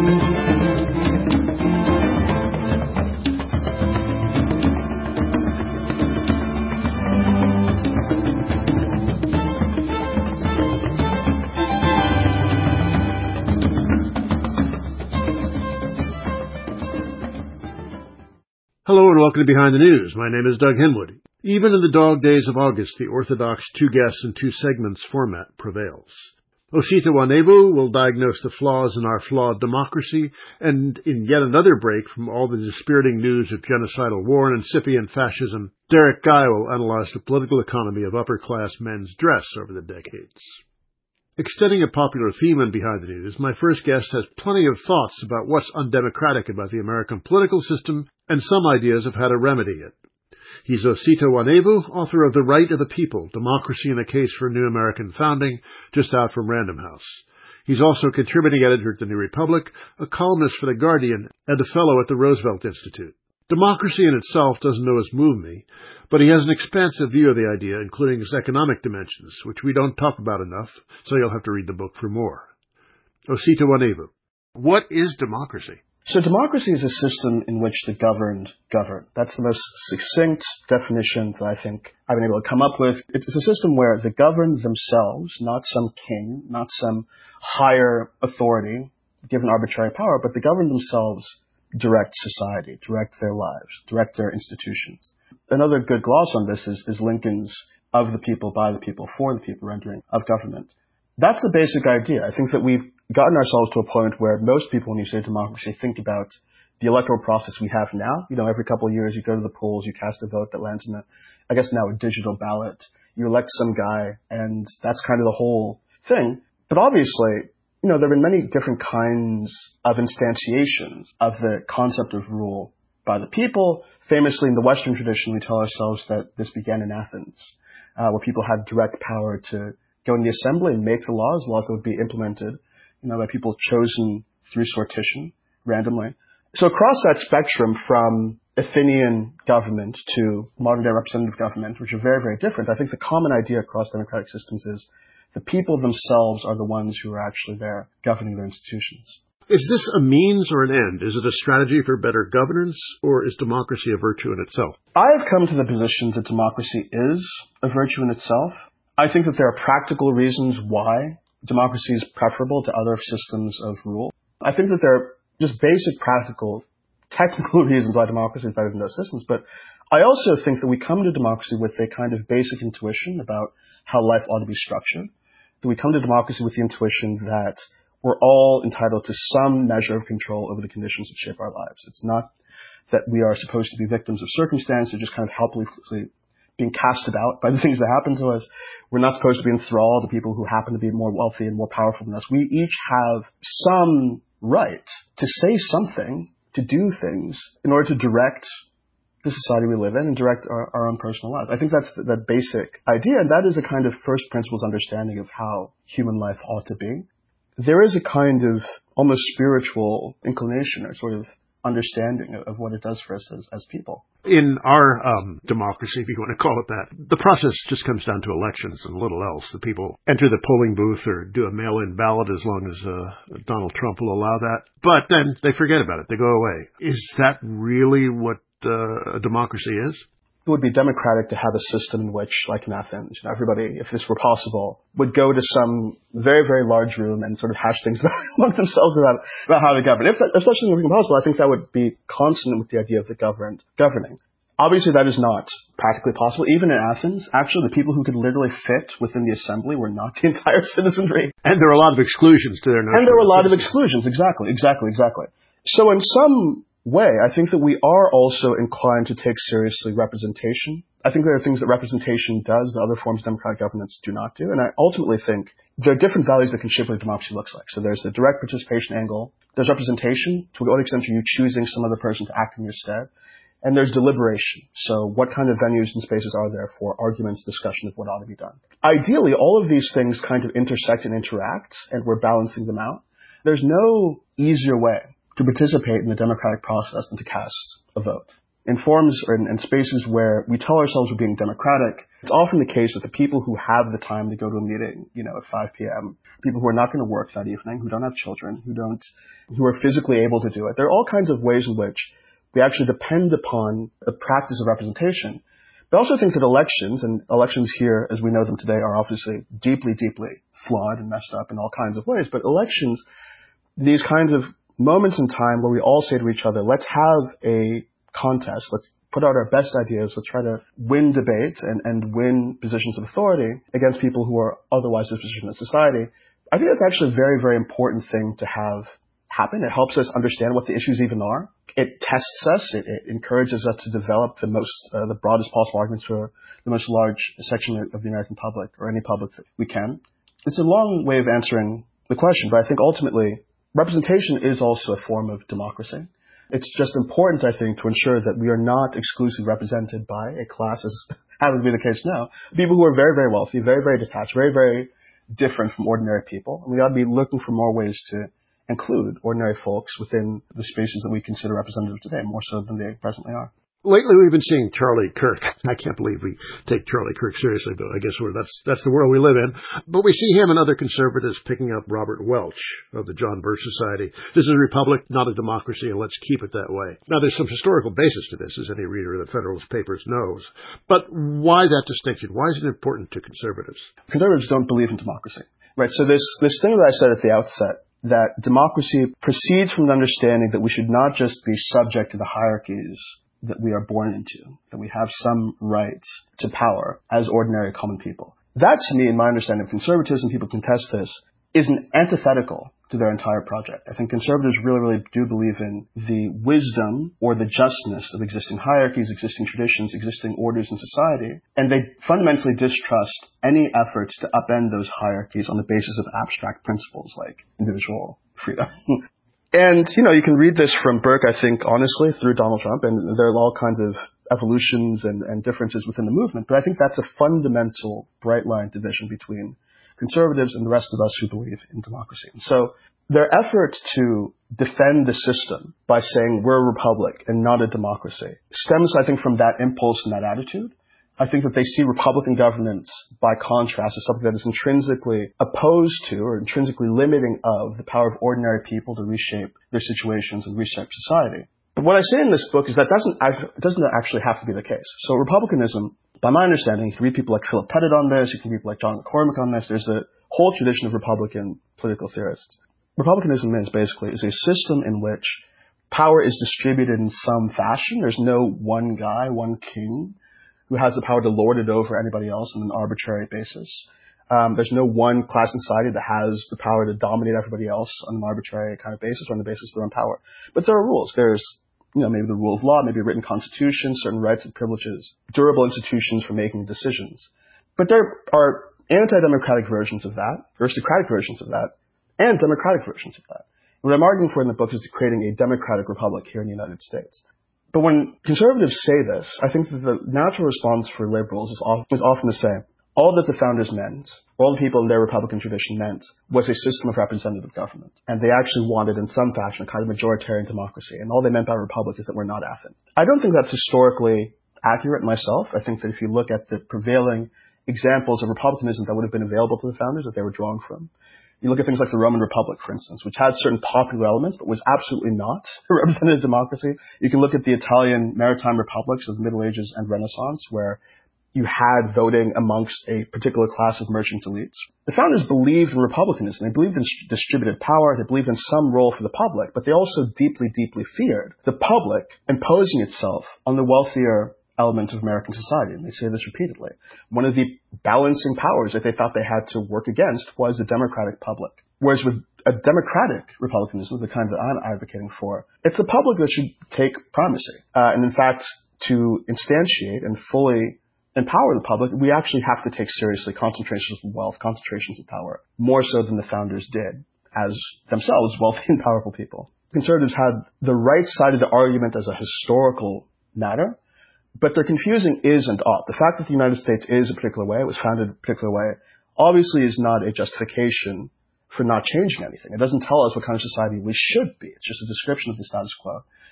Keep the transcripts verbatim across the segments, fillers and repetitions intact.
Hello and welcome to Behind the News. My name is Doug Henwood. Even in the dog days of August, the orthodox two guests and two segments format prevails. Osita Nwanebu will diagnose the flaws in our flawed democracy, and in yet another break from all the dispiriting news of genocidal war and incipient fascism, Derek Guy will analyze the political economy of upper-class men's dress over the decades. Extending a popular theme in Behind the News, my first guest has plenty of thoughts about what's undemocratic about the American political system and some ideas of how to remedy it. He's Osita Nwanebu, author of The Right of the People, Democracy and a Case for a New American Founding, just out from Random House. He's also a contributing editor at The New Republic, a columnist for The Guardian, and a fellow at the Roosevelt Institute. Democracy in itself doesn't always move me, but he has an expansive view of the idea, including its economic dimensions, which we don't talk about enough, so you'll have to read the book for more. Osita Nwanebu, what is democracy? So democracy is a system in which the governed govern. That's the most succinct definition that I think I've been able to come up with. It's a system where the governed themselves, not some king, not some higher authority given arbitrary power, but the governed themselves direct society, direct their lives, direct their institutions. Another good gloss on this is, is Lincoln's of the people, by the people, for the people rendering of government. That's the basic idea. I think that we've gotten ourselves to a point where most people, when you say democracy, think about the electoral process we have now. You know, every couple of years you go to the polls, you cast a vote that lands in a, I guess now a digital ballot. You elect some guy, and that's kind of the whole thing. But obviously, you know, there have been many different kinds of instantiations of the concept of rule by the people. Famously, in the Western tradition, we tell ourselves that this began in Athens, uh, where people had direct power to go in the assembly and make the laws, laws that would be implemented, you know, by people chosen through sortition, randomly. So across that spectrum, from Athenian government to modern-day representative government, which are very, very different, I think the common idea across democratic systems is the people themselves are the ones who are actually there governing their institutions. Is this a means or an end? Is it a strategy for better governance, or is democracy a virtue in itself? I have come to the position that democracy is a virtue in itself. I think that there are practical reasons why democracy is preferable to other systems of rule. I think that there are just basic, practical, technical reasons why democracy is better than those systems. But I also think that we come to democracy with a kind of basic intuition about how life ought to be structured. That we come to democracy with the intuition that we're all entitled to some measure of control over the conditions that shape our lives. It's not that we are supposed to be victims of circumstance or just kind of helplessly being cast about by the things that happen to us. We're not supposed to be enthralled to people who happen to be more wealthy and more powerful than us. We each have some right to say something, to do things, in order to direct the society we live in and direct our, our own personal lives. I think that's the, the basic idea, and that is a kind of first principles understanding of how human life ought to be. There is a kind of almost spiritual inclination or sort of understanding of, of what it does for us as, as people. In our um, democracy, if you want to call it that, the process just comes down to elections and little else. The people enter the polling booth or do a mail-in ballot as long as uh, Donald Trump will allow that. But then they forget about it. They go away. Is that really what uh, a democracy is? It would be democratic to have a system in which, like in Athens, you know, everybody, if this were possible, would go to some very, very large room and sort of hash things among themselves about, about how to govern. If, that, if such a thing were possible, I think that would be consonant with the idea of the governed governing. Obviously, that is not practically possible. Even in Athens, actually, the people who could literally fit within the assembly were not the entire citizenry. And there were a lot of exclusions to their notion. And there were a lot of exclusions, exactly, exactly, exactly. So in some way, I think that we are also inclined to take seriously representation. I think there are things that representation does that other forms of democratic governance do not do. And I ultimately think there are different values that can shape what a democracy looks like. So there's the direct participation angle. There's representation. To what extent are you choosing some other person to act in your stead? And there's deliberation. So what kind of venues and spaces are there for arguments, discussion of what ought to be done? Ideally, all of these things kind of intersect and interact, and we're balancing them out. There's no easier way to participate in the democratic process than to cast a vote. in forums or in, in spaces where we tell ourselves we're being democratic, it's often the case that the people who have the time to go to a meeting, you know, at five p.m., people who are not going to work that evening, who don't have children, who don't, who are physically able to do it. There are all kinds of ways in which we actually depend upon the practice of representation. But I also think that elections, and elections here as we know them today are obviously deeply, deeply flawed and messed up in all kinds of ways, but elections, these kinds of moments in time where we all say to each other, let's have a contest, let's put out our best ideas, let's try to win debates and, and win positions of authority against people who are otherwise dispositioned in society. I think that's actually a very, very important thing to have happen. It helps us understand what the issues even are. It tests us. It, it encourages us to develop the most, uh, the broadest possible arguments for the most large section of the American public, or any public that we can. It's a long way of answering the question, but I think ultimately representation is also a form of democracy. It's just important, I think, to ensure that we are not exclusively represented by a class, as happens to be the case now, people who are very, very wealthy, very, very detached, very, very different from ordinary people. And we ought to be looking for more ways to include ordinary folks within the spaces that we consider representative today, more so than they presently are. Lately, we've been seeing Charlie Kirk. I can't believe we take Charlie Kirk seriously, but I guess we're, that's that's the world we live in. But we see him and other conservatives picking up Robert Welch of the John Birch Society. This is a republic, not a democracy, and let's keep it that way. Now, there's some historical basis to this, as any reader of the Federalist Papers knows. But why that distinction? Why is it important to conservatives? Conservatives don't believe in democracy, right? So this this thing that I said at the outset, that democracy proceeds from the understanding that we should not just be subject to the hierarchies that we are born into, that we have some right to power as ordinary common people. That, to me, in my understanding of conservatism, people contest this, is an antithetical to their entire project. I think conservatives really, really do believe in the wisdom or the justness of existing hierarchies, existing traditions, existing orders in society, and they fundamentally distrust any efforts to upend those hierarchies on the basis of abstract principles like individual freedom. And, you know, you can read this from Burke, I think, honestly, through Donald Trump, and there are all kinds of evolutions and, and differences within the movement. But I think that's a fundamental bright line division between conservatives and the rest of us who believe in democracy. And so their effort to defend the system by saying we're a republic and not a democracy stems, I think, from that impulse and that attitude. I think that they see Republican governance, by contrast, as something that is intrinsically opposed to or intrinsically limiting of the power of ordinary people to reshape their situations and reshape society. But what I say in this book is that doesn't, it doesn't actually have to be the case. So republicanism, by my understanding, you can read people like Philip Pettit on this, you can read people like John McCormick on this, there's a whole tradition of Republican political theorists. Republicanism is basically is a system in which power is distributed in some fashion. There's no one guy, one king, who has the power to lord it over anybody else on an arbitrary basis. Um, there's no one class in society that has the power to dominate everybody else on an arbitrary kind of basis or on the basis of their own power. But there are rules. There's, you know, maybe the rule of law, maybe a written constitution, certain rights and privileges, durable institutions for making decisions. But there are anti-democratic versions of that, aristocratic versions of that, and democratic versions of that. What I'm arguing for in the book is creating a democratic republic here in the United States. But when conservatives say this, I think that the natural response for liberals is often, is often to say, all that the founders meant, all the people in their Republican tradition meant, was a system of representative government. And they actually wanted, in some fashion, a kind of majoritarian democracy. And all they meant by republic is that we're not Athens. I don't think that's historically accurate myself. I think that if you look at the prevailing examples of republicanism that would have been available to the founders that they were drawing from, you look at things like the Roman Republic, for instance, which had certain popular elements, but was absolutely not a representative democracy. You can look at the Italian maritime republics of the Middle Ages and Renaissance, where you had voting amongst a particular class of merchant elites. The founders believed in republicanism. They believed in distributed power. They believed in some role for the public, but they also deeply, deeply feared the public imposing itself on the wealthier elements of American society, and they say this repeatedly. One of the balancing powers that they thought they had to work against was the democratic public. Whereas with a democratic republicanism, the kind that I'm advocating for, it's the public that should take primacy. Uh, and in fact, to instantiate and fully empower the public, we actually have to take seriously concentrations of wealth, concentrations of power, more so than the founders did, as themselves wealthy and powerful people. Conservatives had the right side of the argument as a historical matter, but they're confusing is and ought. The fact that the United States is a particular way, it was founded a particular way, obviously is not a justification for not changing anything. It doesn't tell us what kind of society we should be. It's just a description of the status quo.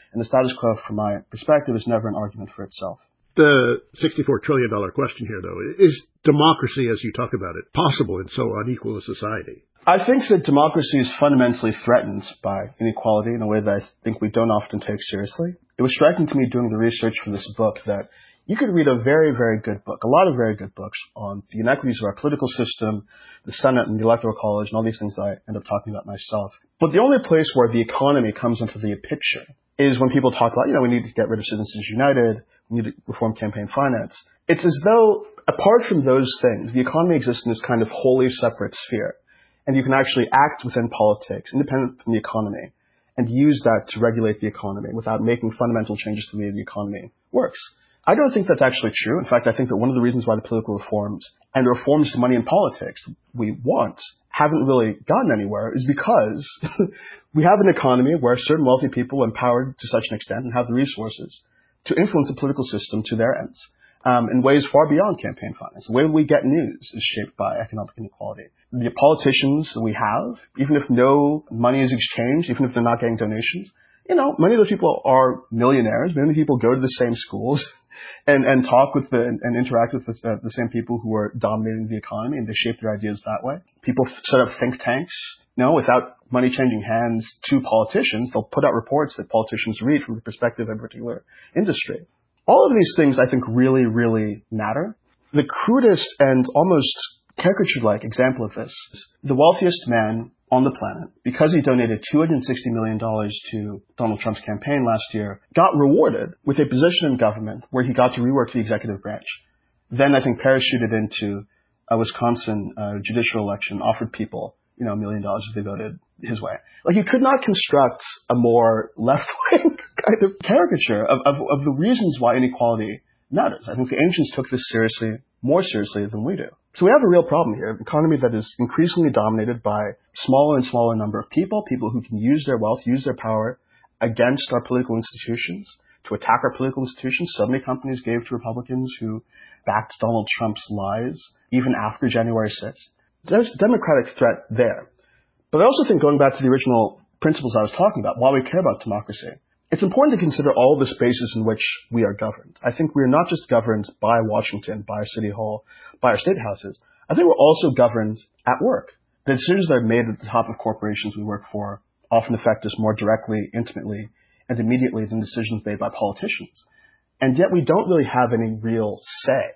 And the status quo, from my perspective, is never an argument for itself. The sixty-four trillion dollars question here, though, is democracy, as you talk about it, possible in so unequal a society? I think that democracy is fundamentally threatened by inequality in a way that I think we don't often take seriously. It was striking to me doing the research for this book that you could read a very, very good book, a lot of very good books on the inequities of our political system, the Senate and the Electoral College, and all these things that I end up talking about myself. But the only place where the economy comes into the picture is when people talk about, you know, we need to get rid of Citizens United, we need to reform campaign finance. It's as though, apart from those things, the economy exists in this kind of wholly separate sphere. And you can actually act within politics, independent from the economy, and use that to regulate the economy without making fundamental changes to the way the economy works. I don't think that's actually true. In fact, I think that one of the reasons why the political reforms and reforms to money in politics we want haven't really gotten anywhere is because we have an economy where certain wealthy people are empowered to such an extent and have the resources to influence the political system to their ends um, in ways far beyond campaign finance. The way we get news is shaped by economic inequality. The politicians that we have, even if no money is exchanged, even if they're not getting donations, you know, many of those people are millionaires. Many people go to the same schools and, and talk with the, and, and interact with the, uh, the same people who are dominating the economy, and they shape their ideas that way. People f- set up think tanks. You know, without money changing hands to politicians, they'll put out reports that politicians read from the perspective of a particular industry. All of these things, I think, really, really matter. The crudest and almost caricature-like example of this is the wealthiest man on the planet, because he donated two hundred sixty million dollars to Donald Trump's campaign last year, got rewarded with a position in government where he got to rework the executive branch. Then I think parachuted into a Wisconsin uh, judicial election, offered people, you know, a million dollars if they voted his way. Like, you could not construct a more left-wing kind of caricature of, of, of the reasons why inequality matters. I think the ancients took this seriously, more seriously than we do. So we have a real problem here, an economy that is increasingly dominated by smaller and smaller number of people, people who can use their wealth, use their power against our political institutions, to attack our political institutions. So many companies gave to Republicans who backed Donald Trump's lies, even after January sixth. There's a democratic threat there. But I also think, going back to the original principles I was talking about, why we care about democracy, it's important to consider all the spaces in which we are governed. I think we're not just governed by Washington, by our city hall, by our state houses. I think we're also governed at work. The decisions that are made at the top of corporations we work for often affect us more directly, intimately, and immediately than decisions made by politicians. And yet we don't really have any real say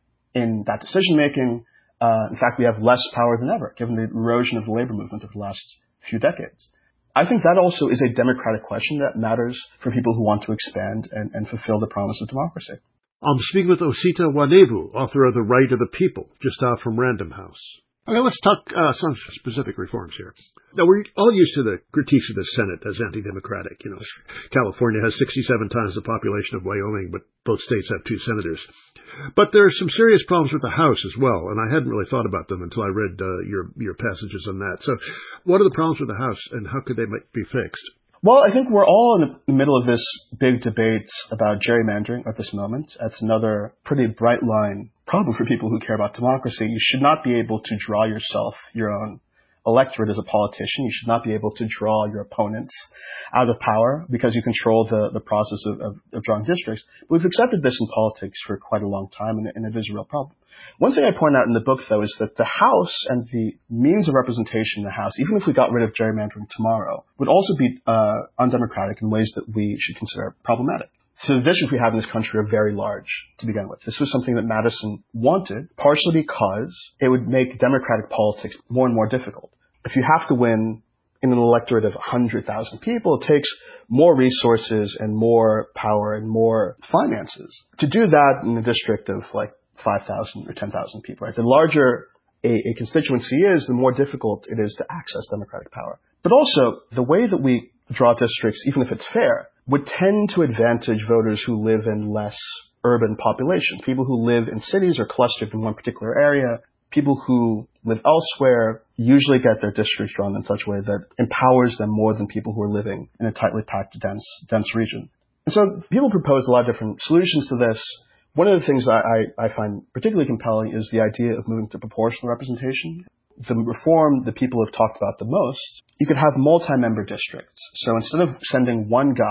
in that decision-making. Uh, in fact, we have less power than ever, given the erosion of the labor movement of the last few decades. I think that also is a democratic question that matters for people who want to expand and, and fulfill the promise of democracy. I'm speaking with Osita Nwanebu, author of The Right of the People, just out from Random House. Okay, let's talk uh, some specific reforms here. Now, we're all used to the critiques of the Senate as anti-democratic. You know, California has sixty-seven times the population of Wyoming, but both states have two senators. But there are some serious problems with the House as well, and I hadn't really thought about them until I read uh, your your passages on that. So what are the problems with the House, and how could they be fixed? Well, I think we're all in the middle of this big debate about gerrymandering at this moment. That's another pretty bright line problem for people who care about democracy. You should not be able to draw yourself your own electorate as a politician. You should not be able to draw your opponents out of power because you control the, the process of, of, of drawing districts. But we've accepted this in politics for quite a long time, and, and it is a real problem. One thing I point out in the book, though, is that the House and the means of representation in the House, even if we got rid of gerrymandering tomorrow, would also be uh, undemocratic in ways that we should consider problematic. So the districts we have in this country are very large to begin with. This was something that Madison wanted, partially because it would make democratic politics more and more difficult. If you have to win in an electorate of one hundred thousand people, it takes more resources and more power and more finances. To do that in a district of like five thousand or ten thousand people, right? The larger a, a constituency is, the more difficult it is to access democratic power. But also, the way that we draw districts, even if it's fair, would tend to advantage voters who live in less urban populations. People who live in cities or clustered in one particular area. People who live elsewhere usually get their districts drawn in such a way that empowers them more than people who are living in a tightly packed, dense, dense region. And so people propose a lot of different solutions to this. One of the things I, I, I find particularly compelling is the idea of moving to proportional representation. The reform that people have talked about the most, you could have multi-member districts. So instead of sending one guy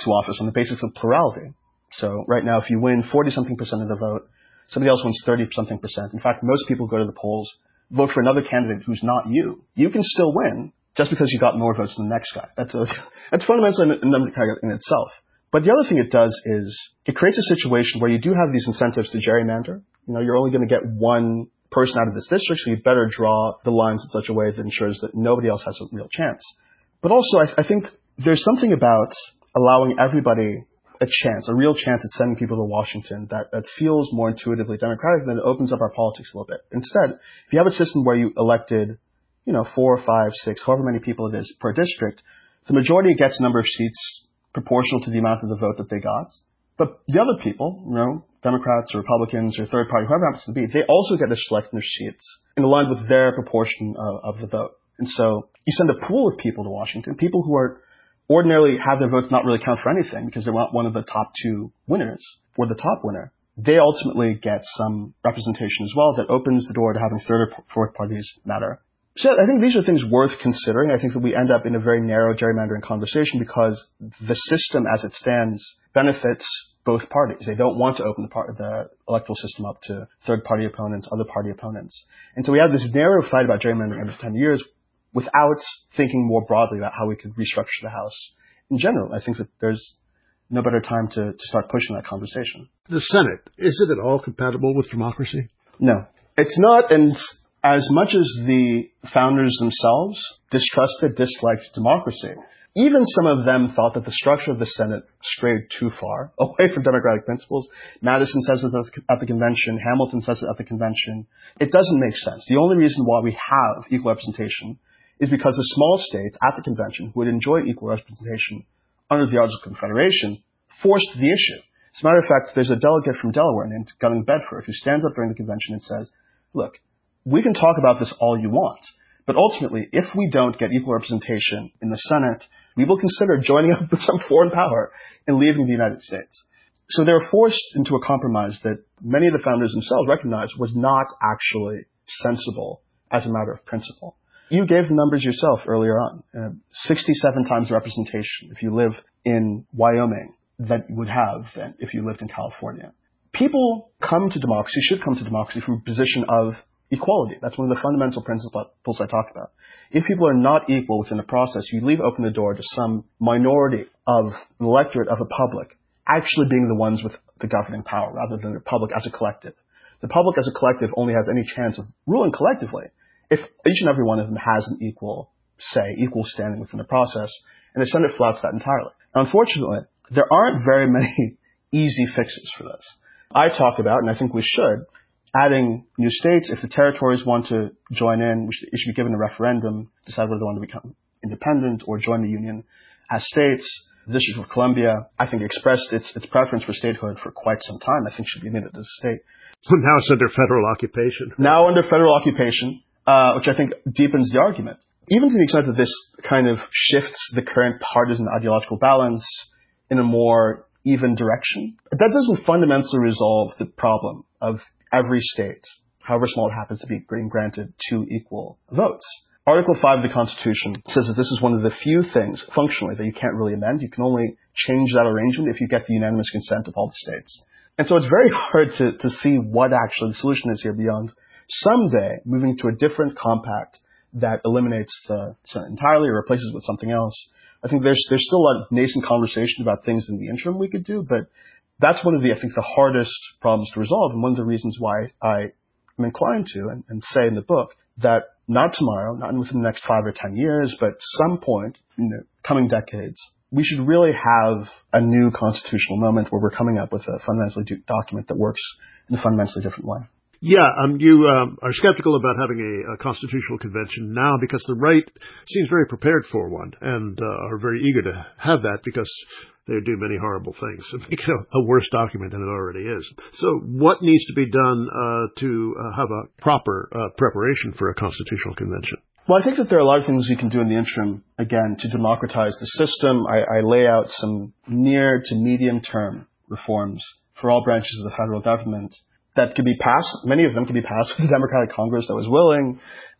to office on the basis of plurality. So right now, if you win forty-something percent of the vote, somebody else wins thirty-something percent. In fact, most people go to the polls, vote for another candidate who's not you. You can still win just because you got more votes than the next guy. That's a, that's fundamentally a number in itself. But the other thing it does is it creates a situation where you do have these incentives to gerrymander. You know, you're only going to get one person out of this district, so you better draw the lines in such a way that ensures that nobody else has a real chance. But also, I, I think there's something about allowing everybody a chance, a real chance at sending people to Washington that, that feels more intuitively democratic, than it opens up our politics a little bit. Instead, if you have a system where you elected, you know, four, five, six, however many people it is per district, the majority gets a number of seats proportional to the amount of the vote that they got. But the other people, you know, Democrats or Republicans or third party, whoever happens to be, they also get to select their seats in line with their proportion of, of the vote. And so you send a pool of people to Washington, people who are ordinarily have their votes not really count for anything because they want one of the top two winners or the top winner. They ultimately get some representation as well that opens the door to having third or fourth parties matter. So I think these are things worth considering. I think that we end up in a very narrow gerrymandering conversation because the system as it stands benefits both parties. They don't want to open the, part, the electoral system up to third-party opponents, other party opponents. And so we have this narrow fight about gerrymandering every ten years without thinking more broadly about how we could restructure the House. In general, I think that there's no better time to, to start pushing that conversation. The Senate, is it at all compatible with democracy? No, it's not. And as much as the founders themselves distrusted, disliked democracy, even some of them thought that the structure of the Senate strayed too far away from democratic principles. Madison says it at the convention. Hamilton says it at the convention. It doesn't make sense. The only reason why we have equal representation is because the small states at the convention who had enjoyed equal representation under the Articles of Confederation forced the issue. As a matter of fact, there's a delegate from Delaware named Gunning Bedford who stands up during the convention and says, look, we can talk about this all you want, but ultimately, if we don't get equal representation in the Senate, we will consider joining up with some foreign power and leaving the United States. So they were forced into a compromise that many of the founders themselves recognized was not actually sensible as a matter of principle. You gave the numbers yourself earlier on, uh, sixty-seven times the representation if you live in Wyoming that you would have than if you lived in California. People come to democracy, should come to democracy from a position of equality. That's one of the fundamental principles I talked about. If people are not equal within the process, you leave open the door to some minority of the electorate of a public actually being the ones with the governing power rather than the public as a collective. The public as a collective only has any chance of ruling collectively if each and every one of them has an equal say, equal standing within the process, and the Senate flouts that entirely. Now, unfortunately, there aren't very many easy fixes for this. I talk about, and I think we should, adding new states. If the territories want to join in, we should, it should be given a referendum, decide whether they want to become independent or join the Union as states. The District of Columbia, I think, expressed its, its preference for statehood for quite some time. I think should be admitted as a state. Now it's under federal occupation. Now under federal occupation, uh, which I think deepens the argument. Even to the extent that this kind of shifts the current partisan ideological balance in a more even direction, that doesn't fundamentally resolve the problem of every state, however small it happens to be, being granted two equal votes. Article five of the Constitution says that this is one of the few things, functionally, that you can't really amend. You can only change that arrangement if you get the unanimous consent of all the states. And so it's very hard to, to see what actually the solution is here beyond someday moving to a different compact that eliminates the Senate entirely or replaces it with something else. I think there's there's still a lot of nascent conversation about things in the interim we could do, but that's one of the, I think, the hardest problems to resolve, and one of the reasons why I am inclined to and, and say in the book that not tomorrow, not within the next five or ten years, but some point in the coming decades, we should really have a new constitutional moment where we're coming up with a fundamentally do- document that works in a fundamentally different way. Yeah, um, you um, are skeptical about having a, a constitutional convention now because the right seems very prepared for one and uh, are very eager to have that because they do many horrible things and make it a, a worse document than it already is. So what needs to be done uh, to uh, have a proper uh, preparation for a constitutional convention? Well, I think that there are a lot of things we can do in the interim, again, to democratize the system. I, I lay out some near to medium-term reforms for all branches of the federal government that could be passed. Many of them could be passed with a Democratic Congress that was willing.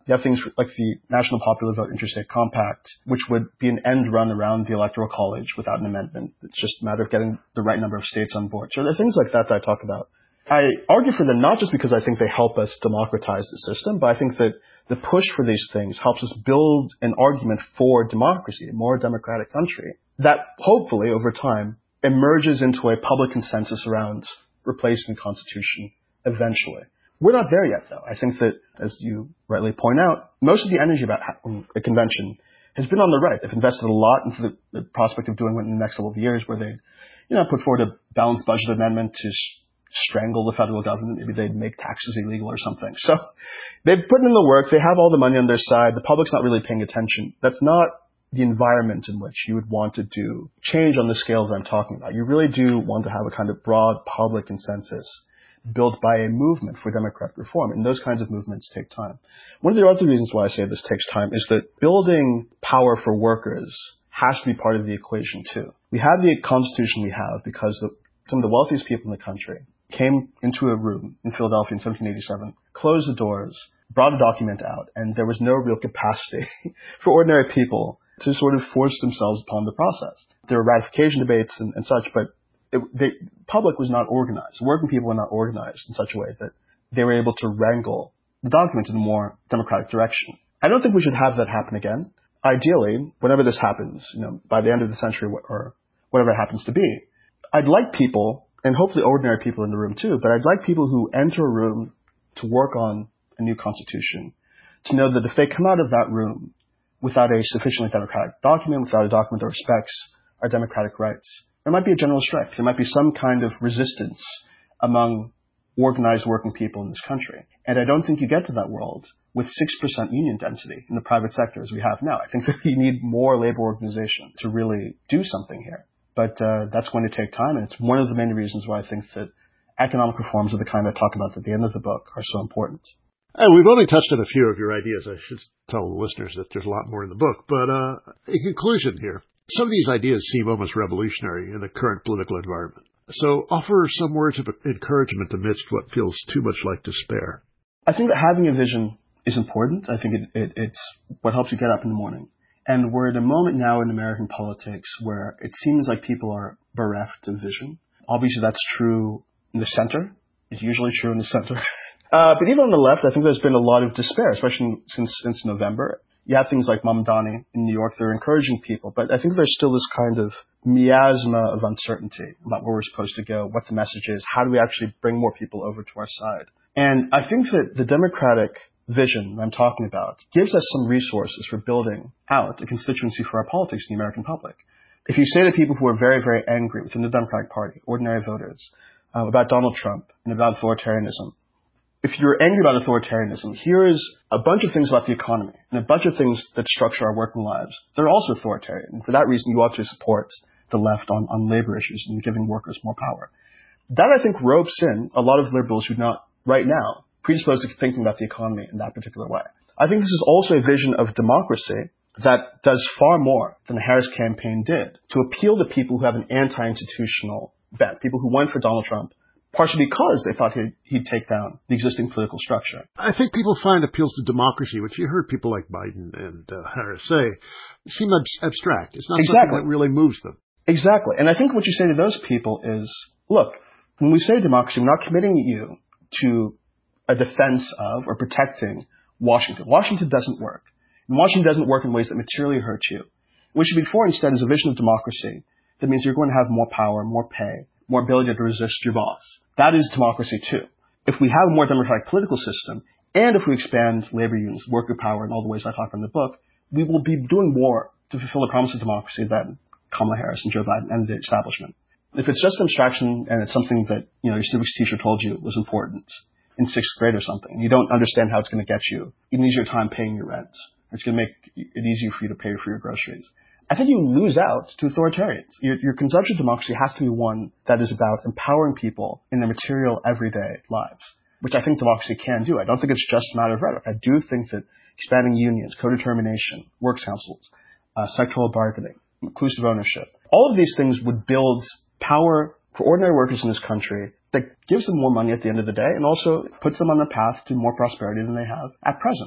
You have things like the National Popular Vote Interstate Compact, which would be an end run around the Electoral College without an amendment. It's just a matter of getting the right number of states on board. So there are things like that that I talk about. I argue for them not just because I think they help us democratize the system, but I think that the push for these things helps us build an argument for democracy, a more democratic country, that hopefully over time emerges into a public consensus around replacing the Constitution eventually. We're not there yet, though. I think that, as you rightly point out, most of the energy about a convention has been on the right. They've invested a lot into the, the prospect of doing it in the next couple of years, where they, you know, put forward a balanced budget amendment to strangle the federal government. Maybe they'd make taxes illegal or something. So they've put in the work. They have all the money on their side. The public's not really paying attention. That's not the environment in which you would want to do change on the scale that I'm talking about. You really do want to have a kind of broad public consensus built by a movement for democratic reform. And those kinds of movements take time. One of the other reasons why I say this takes time is that building power for workers has to be part of the equation too. We have the Constitution we have because the, some of the wealthiest people in the country came into a room in Philadelphia in seventeen eighty-seven, closed the doors, brought a document out, and there was no real capacity for ordinary people to sort of force themselves upon the process. There were ratification debates and, and such, but it, the public was not organized. Working people were not organized in such a way that they were able to wrangle the document in a more democratic direction. I don't think we should have that happen again. Ideally, whenever this happens, you know, by the end of the century or whatever it happens to be, I'd like people, and hopefully ordinary people in the room too, but I'd like people who enter a room to work on a new constitution to know that if they come out of that room without a sufficiently democratic document, without a document that respects our democratic rights, there might be a general strike. There might be some kind of resistance among organized working people in this country. And I don't think you get to that world with six percent union density in the private sector as we have now. I think that you need more labor organization to really do something here. But uh, that's going to take time, and it's one of the main reasons why I think that economic reforms of the kind I talk about at the end of the book are so important. And we've only touched on a few of your ideas. I should tell the listeners that there's a lot more in the book. But uh, in conclusion here, some of these ideas seem almost revolutionary in the current political environment. So offer some words of encouragement amidst what feels too much like despair. I think that having a vision is important. I think it, it, it's what helps you get up in the morning. And we're at a moment now in American politics where it seems like people are bereft of vision. Obviously, that's true in the center. It's usually true in the center. uh, but even on the left, I think there's been a lot of despair, especially since since November. You have things like Mamdani in New York that are encouraging people. But I think there's still this kind of miasma of uncertainty about where we're supposed to go, what the message is, how do we actually bring more people over to our side. And I think that the Democratic vision I'm talking about gives us some resources for building out a constituency for our politics in the American public. If you say to people who are very, very angry within the Democratic Party, ordinary voters, uh, about Donald Trump and about authoritarianism, if you're angry about authoritarianism, here is a bunch of things about the economy and a bunch of things that structure our working lives. They're also authoritarian. And for that reason, you ought to support the left on, on labor issues and giving workers more power. That, I think, ropes in a lot of liberals who not right now predisposed to thinking about the economy in that particular way. I think this is also a vision of democracy that does far more than the Harris campaign did to appeal to people who have an anti-institutional bent, people who went for Donald Trump, partially because they thought he'd, he'd take down the existing political structure. I think people find appeals to democracy, which you heard people like Biden and uh, Harris say, seem ab- abstract. It's not exactly. something that really moves them. Exactly. And I think what you say to those people is, look, when we say democracy, we're not committing you to a defense of or protecting Washington. Washington doesn't work. And Washington doesn't work in ways that materially hurt you. What you should be for instead is a vision of democracy that means you're going to have more power, more pay, more ability to resist your boss. That is democracy too. If we have a more democratic political system, and if we expand labor unions, worker power, and all the ways I talk about in the book, we will be doing more to fulfill the promise of democracy than Kamala Harris and Joe Biden and the establishment. If it's just an abstraction and it's something that, you know, your civics teacher told you was important in sixth grade or something, and you don't understand how it's going to get you an easier time paying your rent, it's going to make it easier for you to pay for your groceries, I think you lose out to authoritarians. Your, your consumption democracy has to be one that is about empowering people in their material, everyday lives, which I think democracy can do. I don't think it's just a matter of rhetoric. I do think that expanding unions, co-determination, works councils, uh, sectoral bargaining, inclusive ownership, all of these things would build power for ordinary workers in this country that gives them more money at the end of the day and also puts them on a path to more prosperity than they have at present.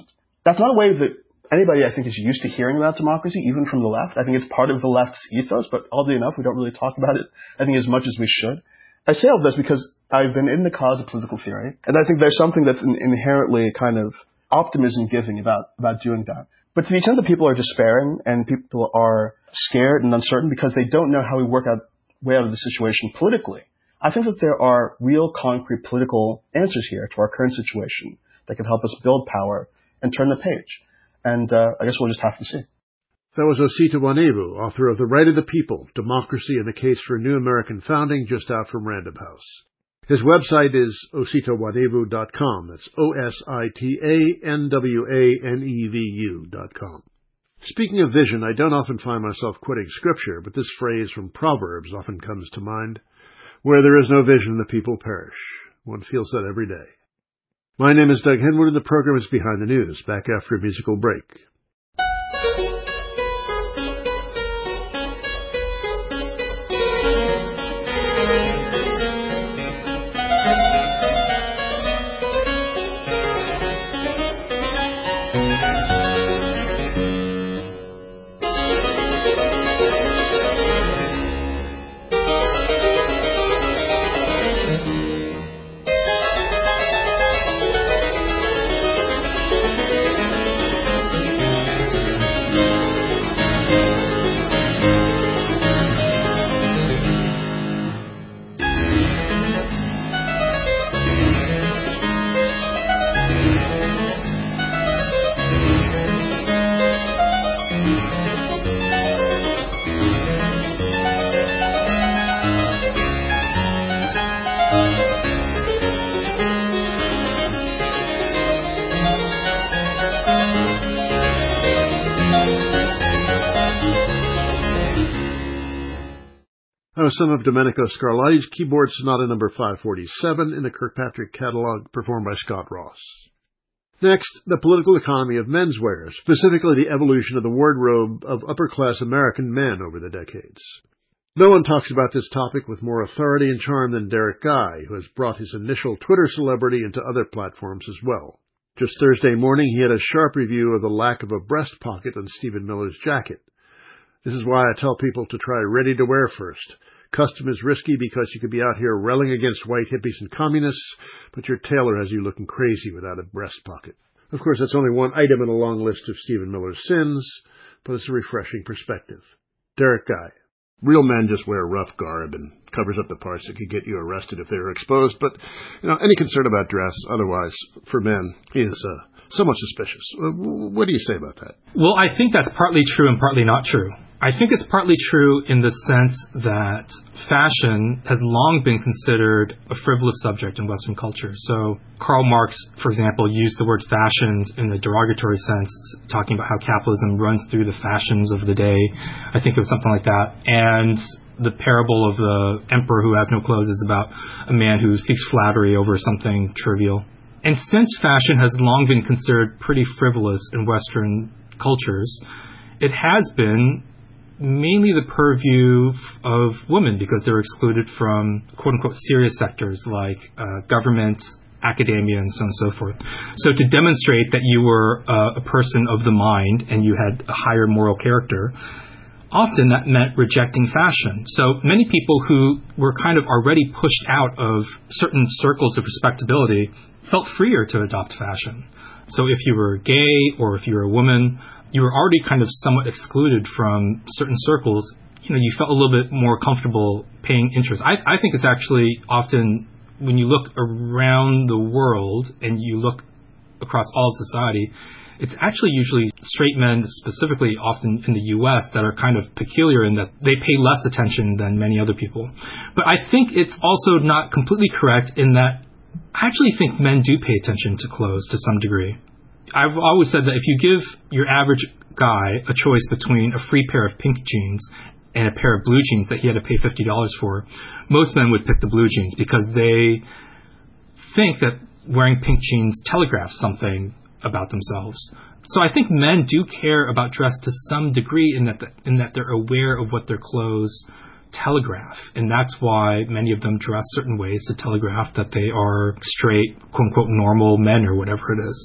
That's not a way that anybody, I think, is used to hearing about democracy, even from the left. I think it's part of the left's ethos, but oddly enough, we don't really talk about it, I think, as much as we should. I say all this because I've been in the cause of political theory, and I think there's something that's in, inherently kind of optimism-giving about, about doing that. But to the extent that people are despairing and people are scared and uncertain because they don't know how we work out way out of the situation politically, I think that there are real concrete political answers here to our current situation that can help us build power and turn the page. And uh, I guess we'll just have to see. That was Osita Nwanebu, author of The Right of the People, Democracy and the Case for a New American Founding, just out from Random House. His website is osita nwanebu dot com. That's O S I T A N W A N E V U dot com. Speaking of vision, I don't often find myself quoting scripture, but this phrase from Proverbs often comes to mind. Where there is no vision, the people perish. One feels that every day. My name is Doug Henwood, and the program is Behind the News, back after a musical break. That was some of Domenico Scarlatti's Keyboard Sonata number five forty-seven in the Kirkpatrick catalog, performed by Scott Ross. Next, the political economy of menswear, specifically the evolution of the wardrobe of upper-class American men over the decades. No one talks about this topic with more authority and charm than Derek Guy, who has brought his initial Twitter celebrity into other platforms as well. Just Thursday morning, he had a sharp review of the lack of a breast pocket on Stephen Miller's jacket. This is why I tell people to try ready-to-wear first. Custom is risky because you could be out here railing against white hippies and communists, but your tailor has you looking crazy without a breast pocket. Of course, that's only one item in a long list of Stephen Miller's sins, but it's a refreshing perspective. Derek Guy. Real men just wear rough garb and covers up the parts that could get you arrested if they were exposed, but you know, any concern about dress otherwise for men is uh, somewhat suspicious. Uh, what do you say about that? Well, I think that's partly true and partly not true. I think it's partly true in the sense that fashion has long been considered a frivolous subject in Western culture. So Karl Marx, for example, used the word fashions in a derogatory sense, talking about how capitalism runs through the fashions of the day. I think it was something like that. And the parable of the emperor who has no clothes is about a man who seeks flattery over something trivial. And since fashion has long been considered pretty frivolous in Western cultures, it has been mainly the purview of women because they're excluded from quote-unquote serious sectors like uh, government, academia, and so on and so forth. So to demonstrate that you were uh, a person of the mind and you had a higher moral character, often that meant rejecting fashion. So many people who were kind of already pushed out of certain circles of respectability felt freer to adopt fashion. So if you were gay or if you were a woman, you were already kind of somewhat excluded from certain circles. You know, you felt a little bit more comfortable paying interest. I, I think it's actually often, when you look around the world and you look across all of society, it's actually usually straight men, specifically often in the U S, that are kind of peculiar in that they pay less attention than many other people. But I think it's also not completely correct in that I actually think men do pay attention to clothes to some degree. I've always said that if you give your average guy a choice between a free pair of pink jeans and a pair of blue jeans that he had to pay fifty dollars for, most men would pick the blue jeans because they think that wearing pink jeans telegraphs something about themselves. So I think men do care about dress to some degree in that the, in that they're aware of what their clothes telegraph. And that's why many of them dress certain ways to telegraph that they are straight, quote-unquote, normal men or whatever it is.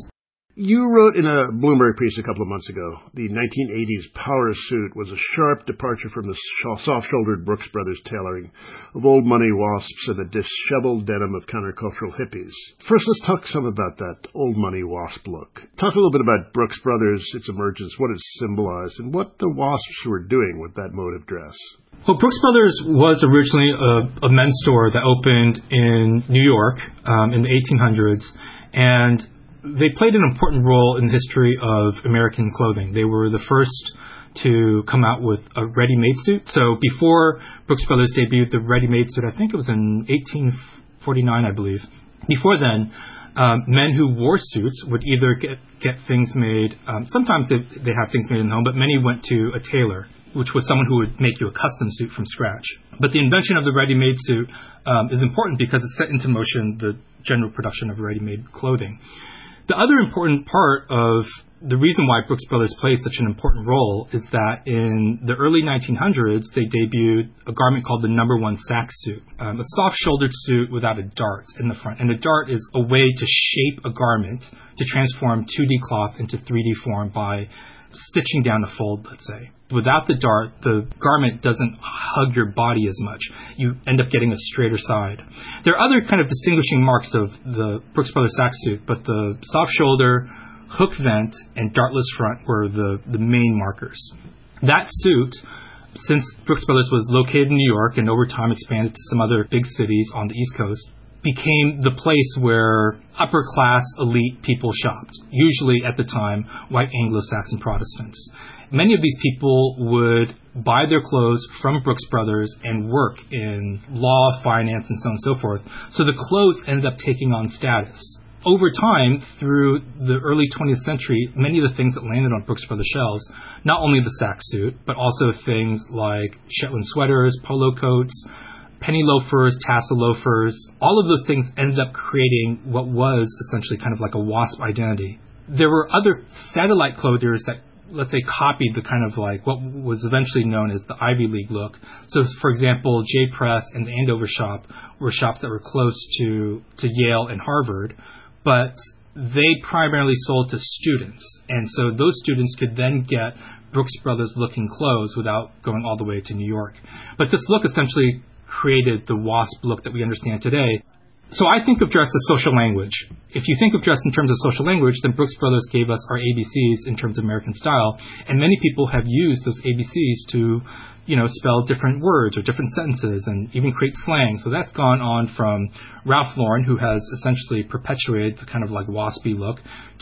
You wrote in a Bloomberg piece a couple of months ago, the nineteen eighties power suit was a sharp departure from the soft-shouldered Brooks Brothers tailoring of old money wasps and the disheveled denim of countercultural hippies. First, let's talk some about that old money wasp look. Talk a little bit about Brooks Brothers, its emergence, what it symbolized, and what the wasps were doing with that mode of dress. Well, Brooks Brothers was originally a, a men's store that opened in New York um, in the eighteen hundreds, and they played an important role in the history of American clothing. They were the first to come out with a ready-made suit. So before Brooks Brothers debuted the ready-made suit, I think it was in eighteen forty-nine, I believe. Before then, um, men who wore suits would either get, get things made, um, sometimes they, they have things made in the home, but many went to a tailor, which was someone who would make you a custom suit from scratch. But the invention of the ready-made suit um, is important because it set into motion the general production of ready-made clothing. The other important part of the reason why Brooks Brothers plays such an important role is that in the early nineteen hundreds, they debuted a garment called the number one sack suit, um, a soft-shouldered suit without a dart in the front. And a dart is a way to shape a garment to transform two D cloth into three D form by stitching down a fold, let's say. Without the dart, the garment doesn't hug your body as much. You end up getting a straighter side. There are other kind of distinguishing marks of the Brooks Brothers sack suit, but the soft shoulder, hook vent, and dartless front were the, the main markers. That suit, since Brooks Brothers was located in New York and over time expanded to some other big cities on the East Coast, became the place where upper-class elite people shopped, usually at the time white Anglo-Saxon Protestants. Many of these people would buy their clothes from Brooks Brothers and work in law, finance, and so on and so forth. So the clothes ended up taking on status. Over time, through the early twentieth century, many of the things that landed on Brooks Brothers shelves, not only the sack suit, but also things like Shetland sweaters, polo coats, penny loafers, tassel loafers, all of those things ended up creating what was essentially kind of like a WASP identity. There were other satellite clothers that, let's say, copied the kind of like what was eventually known as the Ivy League look. So, for example, J. Press and the Andover shop were shops that were close to, to Yale and Harvard, but they primarily sold to students. And so those students could then get Brooks Brothers looking clothes without going all the way to New York. But this look essentially created the WASP look that we understand today. So I think of dress as social language. If you think of dress in terms of social language, then Brooks Brothers gave us our A B Cs in terms of American style, and many people have used those A B Cs to, you know, spell different words or different sentences and even create slang. So that's gone on from Ralph Lauren, who has essentially perpetuated the kind of like waspy look,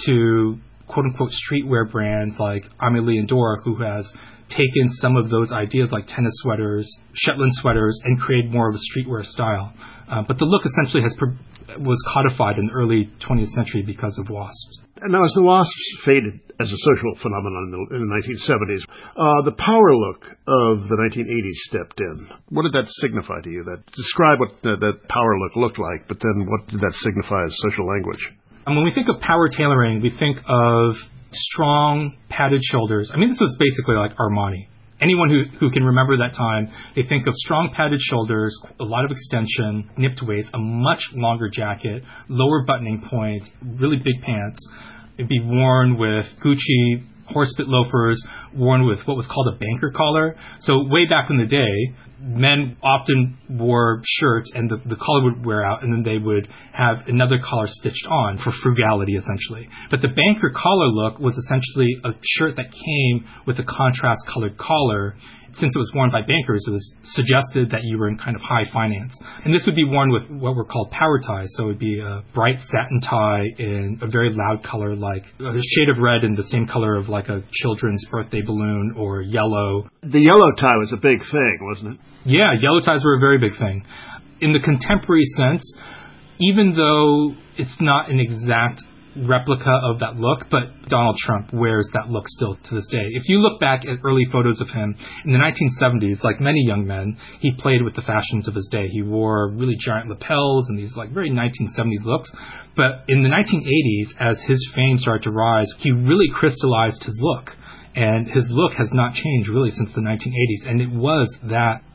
to quote-unquote streetwear brands like Amelie and Dora, who has taken some of those ideas like tennis sweaters, Shetland sweaters, and created more of a streetwear style. Uh, but the look essentially has per- was codified in the early twentieth century because of wasps. And now, as the wasps faded as a social phenomenon in the, in the nineteen seventies, uh, the power look of the nineteen eighties stepped in. What did that signify to you? That describe what the, that power look looked like, but then what did that signify as social language? And when we think of power tailoring, we think of strong, padded shoulders. I mean, this was basically like Armani. Anyone who, who can remember that time, they think of strong, padded shoulders, a lot of extension, nipped waist, a much longer jacket, lower buttoning point, really big pants. It'd be worn with Gucci horsebit loafers, worn with what was called a banker collar. So way back in the day, men often wore shirts and the, the collar would wear out, and then they would have another collar stitched on for frugality, essentially. But the banker collar look was essentially a shirt that came with a contrast colored collar. Since it was worn by bankers, it was suggested that you were in kind of high finance. And this would be worn with what were called power ties. So it would be a bright satin tie in a very loud color, like a shade of red in the same color of like a children's birthday balloon, or yellow. The yellow tie was a big thing, wasn't it? Yeah, yellow ties were a very big thing. In the contemporary sense, even though it's not an exact replica of that look, but Donald Trump wears that look still to this day. If you look back at early photos of him in the nineteen seventies, like many young men, he played with the fashions of his day. He wore really giant lapels and these like very nineteen seventies looks. But in the nineteen eighties, as his fame started to rise, he really crystallized his look. And his look has not changed really since the nineteen eighties. And it was that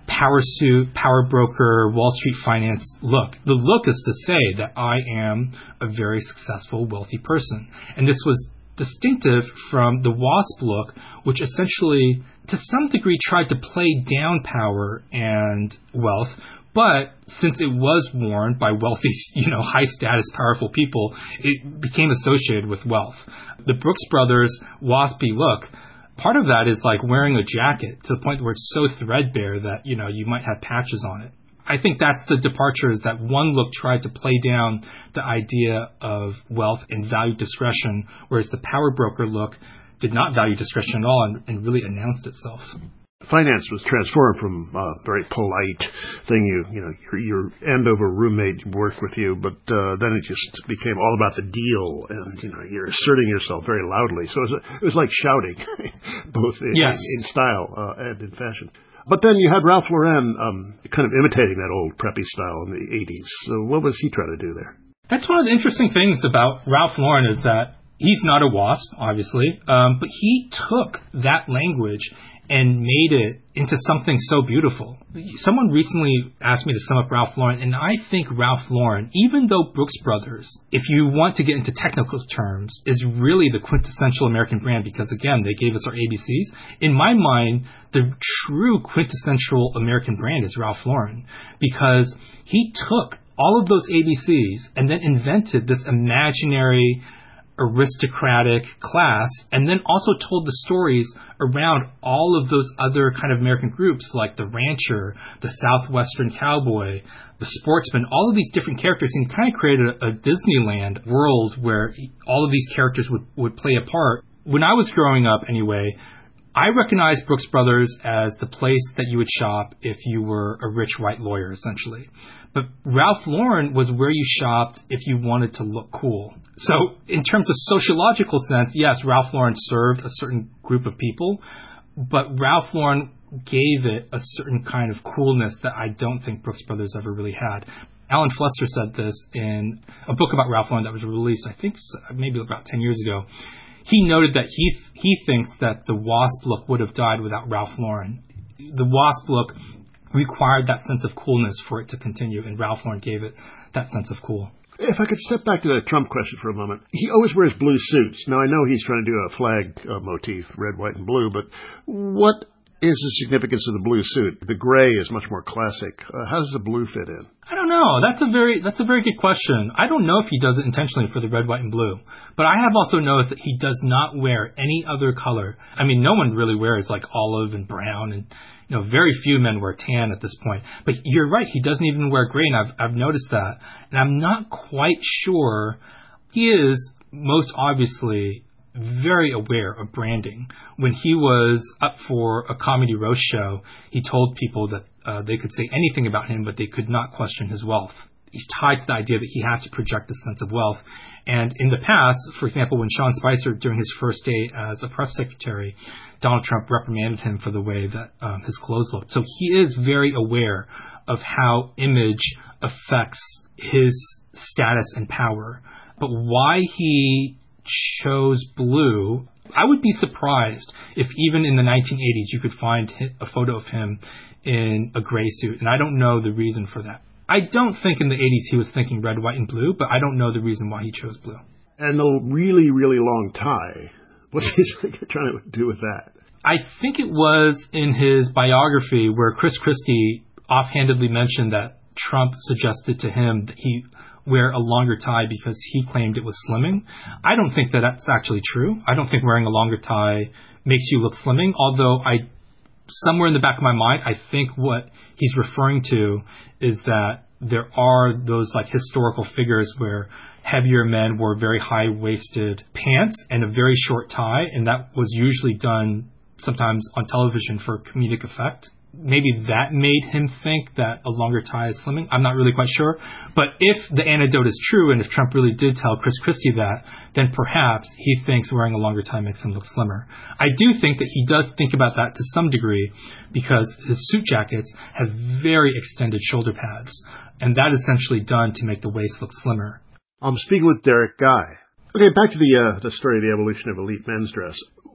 power suit, power broker, Wall Street finance look. The look is to say that I am a very successful, wealthy person. And this was distinctive from the WASP look, which essentially, to some degree, tried to play down power and wealth. But since it was worn by wealthy, you know, high-status, powerful people, it became associated with wealth. The Brooks Brothers WASPy look, part of that is like wearing a jacket to the point where it's so threadbare that, you know, you might have patches on it. I think that's the departure, is that one look tried to play down the idea of wealth and value discretion, whereas the power broker look did not value discretion at all and, and really announced itself. Finance was transformed from a very polite thing. You, you know, your, your Andover roommate worked with you, but uh, then it just became all about the deal, and you know, you're asserting yourself very loudly. So it was, a, it was like shouting, both in, yes. in, in style uh, and in fashion. But then you had Ralph Lauren um, kind of imitating that old preppy style in the eighties. So what was he trying to do there? That's one of the interesting things about Ralph Lauren, is that he's not a WASP, obviously, um, but he took that language and made it into something so beautiful. Someone recently asked me to sum up Ralph Lauren, and I think Ralph Lauren, even though Brooks Brothers, if you want to get into technical terms, is really the quintessential American brand, because again, they gave us our A B Cs. In my mind, the true quintessential American brand is Ralph Lauren, because he took all of those A B Cs and then invented this imaginary aristocratic class, and then also told the stories around all of those other kind of American groups, like the rancher, the Southwestern cowboy, the sportsman, all of these different characters, and he kind of created a, a Disneyland world where he, all of these characters would, would play a part. When I was growing up anyway, I recognized Brooks Brothers as the place that you would shop if you were a rich white lawyer, essentially. But Ralph Lauren was where you shopped if you wanted to look cool. So in terms of sociological sense, yes, Ralph Lauren served a certain group of people, but Ralph Lauren gave it a certain kind of coolness that I don't think Brooks Brothers ever really had. Alan Fluster said this in a book about Ralph Lauren that was released, I think, maybe about ten years ago. He noted that he he thinks that the WASP look would have died without Ralph Lauren. The WASP look required that sense of coolness for it to continue, and Ralph Lauren gave it that sense of cool. If I could step back to the Trump question for a moment. He always wears blue suits. Now, I know he's trying to do a flag uh, motif, red, white, and blue, but what is the significance of the blue suit? The gray is much more classic. Uh, how does the blue fit in? I don't know. That's a very that's a very good question. I don't know if he does it intentionally for the red, white, and blue. But I have also noticed that he does not wear any other color. I mean, no one really wears like olive and brown, and you know, very few men wear tan at this point. But you're right, he doesn't even wear gray, and I've I've noticed that. And I'm not quite sure. He is most obviously very aware of branding. When he was up for a comedy roast show, he told people that uh, they could say anything about him, but they could not question his wealth. He's tied to the idea that he has to project a sense of wealth. And in the past, for example, when Sean Spicer, during his first day as a press secretary, Donald Trump reprimanded him for the way that um, his clothes looked. So he is very aware of how image affects his status and power. But why he chose blue, I would be surprised if even in the nineteen eighties you could find a photo of him in a gray suit, and I don't know the reason for that. I don't think in the eighties he was thinking red, white, and blue, but I don't know the reason why he chose blue. And the really, really long tie, what's he trying to do with that? I think it was in his biography where Chris Christie offhandedly mentioned that Trump suggested to him that he wear a longer tie because he claimed it was slimming. I don't think that that's actually true. I don't think wearing a longer tie makes you look slimming, although I, somewhere in the back of my mind, I think what he's referring to is that there are those like historical figures where heavier men wore very high-waisted pants and a very short tie, and that was usually done sometimes on television for comedic effect. Maybe that made him think that a longer tie is slimming. I'm not really quite sure. But if the anecdote is true, and if Trump really did tell Chris Christie that, then perhaps he thinks wearing a longer tie makes him look slimmer. I do think that he does think about that to some degree, because his suit jackets have very extended shoulder pads, and that is essentially done to make the waist look slimmer. I'm speaking with Derek Guy. Okay, back to the uh, the story of the evolution of elite men's dress.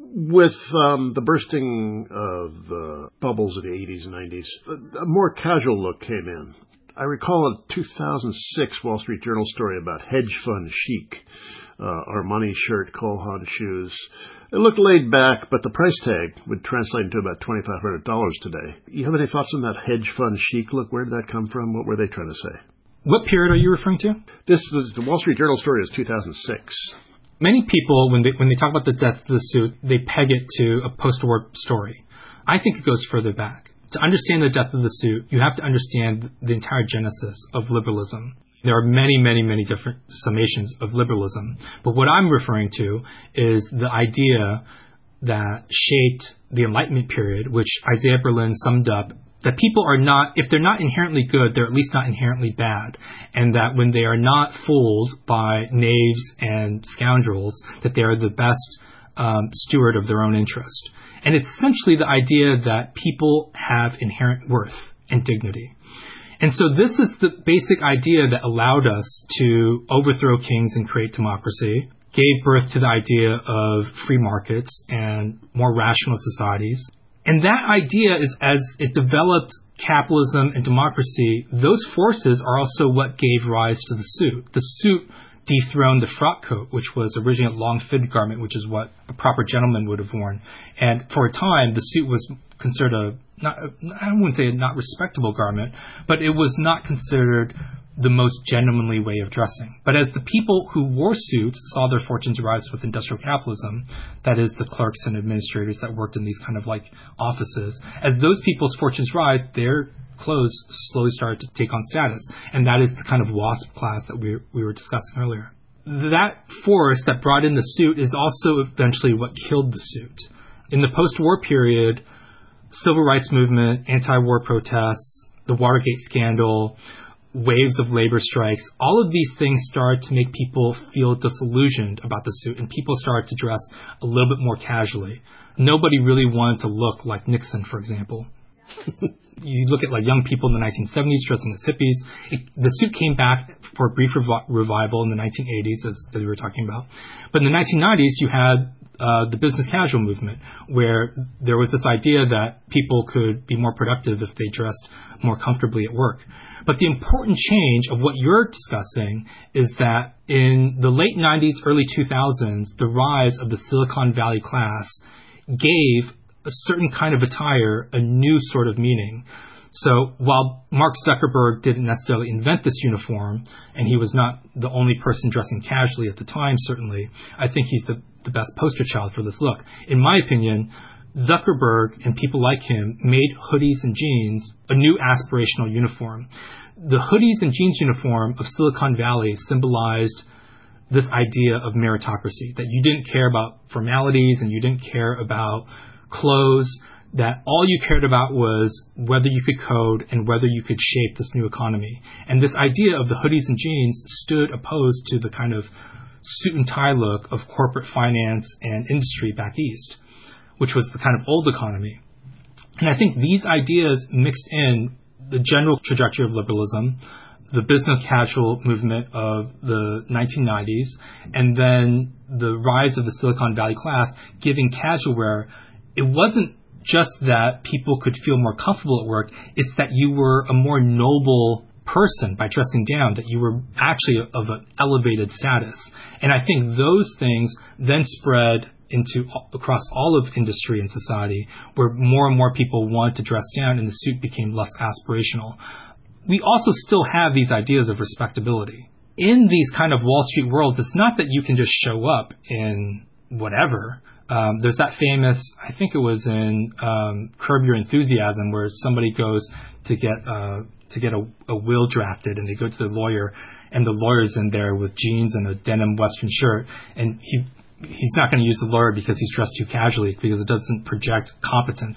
With um, the bursting of the bubbles of the eighties and nineties, a, a more casual look came in. I recall a two thousand six Wall Street Journal story about hedge fund chic, uh, Armani shirt, Cole Haan shoes. It looked laid back, but the price tag would translate into about twenty-five hundred dollars today. You have any thoughts on that hedge fund chic look? Where did that come from? What were they trying to say? What period are you referring to? This was the Wall Street Journal story is two thousand six. Many people, when they when they talk about the death of the suit, they peg it to a post-war story. I think it goes further back. To understand the death of the suit, you have to understand the entire genesis of liberalism. There are many, many, many different summations of liberalism. But what I'm referring to is the idea that shaped the Enlightenment period, which Isaiah Berlin summed up, that people are not, if they're not inherently good, they're at least not inherently bad. And that when they are not fooled by knaves and scoundrels, that they are the best um, steward of their own interest. And it's essentially the idea that people have inherent worth and dignity. And so this is the basic idea that allowed us to overthrow kings and create democracy, gave birth to the idea of free markets and more rational societies. And that idea is, as it developed capitalism and democracy, those forces are also what gave rise to the suit. The suit dethroned the frock coat, which was originally a long-fitted garment, which is what a proper gentleman would have worn. And for a time, the suit was considered a, not, I wouldn't say a not respectable garment, but it was not considered the most gentlemanly way of dressing. But as the people who wore suits saw their fortunes rise with industrial capitalism, that is the clerks and administrators that worked in these kind of like offices, as those people's fortunes rise, their clothes slowly started to take on status. And that is the kind of WASP class that we, we were discussing earlier. That force that brought in the suit is also eventually what killed the suit. In the post-war period, civil rights movement, anti-war protests, the Watergate scandal, waves of labor strikes, all of these things started to make people feel disillusioned about the suit, and people started to dress a little bit more casually. Nobody really wanted to look like Nixon, for example. You look at like young people in the nineteen seventies dressing as hippies. It, the suit came back for a brief rev- revival in the nineteen eighties, as, as we were talking about. But in the nineteen nineties, you had uh, the business casual movement, where there was this idea that people could be more productive if they dressed more comfortably at work. But the important change of what you're discussing is that in the late nineties, early two thousands, the rise of the Silicon Valley class gave a certain kind of attire a new sort of meaning. So while Mark Zuckerberg didn't necessarily invent this uniform, and he was not the only person dressing casually at the time, certainly, I think he's the, the best poster child for this look. In my opinion, Zuckerberg and people like him made hoodies and jeans a new aspirational uniform. The hoodies and jeans uniform of Silicon Valley symbolized this idea of meritocracy, that you didn't care about formalities and you didn't care about clothes, that all you cared about was whether you could code and whether you could shape this new economy. And this idea of the hoodies and jeans stood opposed to the kind of suit and tie look of corporate finance and industry back east, which was the kind of old economy. And I think these ideas mixed in the general trajectory of liberalism, the business casual movement of the nineteen nineties, and then the rise of the Silicon Valley class giving casual wear. It wasn't just that people could feel more comfortable at work, it's that you were a more noble person by dressing down, that you were actually of an elevated status. And I think those things then spread into across all of industry and society, where more and more people wanted to dress down and the suit became less aspirational. We also still have these ideas of respectability. In these kind of Wall Street worlds, it's not that you can just show up in whatever. Um, there's that famous, I think it was in um, Curb Your Enthusiasm, where somebody goes to get uh, to get a, a will drafted, and they go to the lawyer, and the lawyer's in there with jeans and a denim Western shirt, and he he's not going to use the lawyer because he's dressed too casually, because it doesn't project competence.